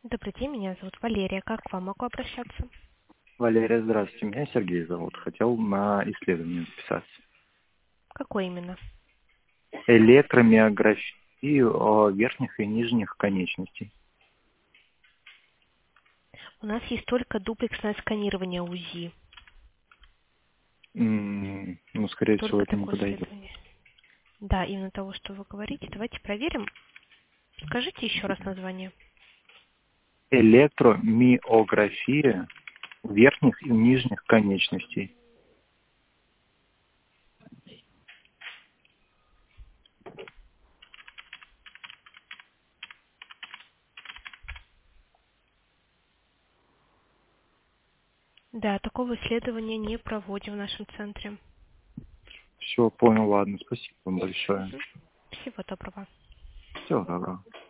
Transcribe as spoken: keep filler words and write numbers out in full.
Добрый день, меня зовут Валерия. Как к вам могу обращаться? Валерия, здравствуйте. Меня Сергей зовут. Хотел на исследование записаться. Какой именно? Электромиографию о верхних и нижних конечностей. У нас есть только дуплексное сканирование УЗИ. М, Ну, скорее всего, Только это не такое подойдет. исследование. Да, именно того, что вы говорите. Давайте проверим. Скажите еще раз название. Электромиография верхних и нижних конечностей. Да, такого исследования не проводим в нашем центре. Все, понял, ладно. Спасибо вам большое. Всего доброго. Всего доброго.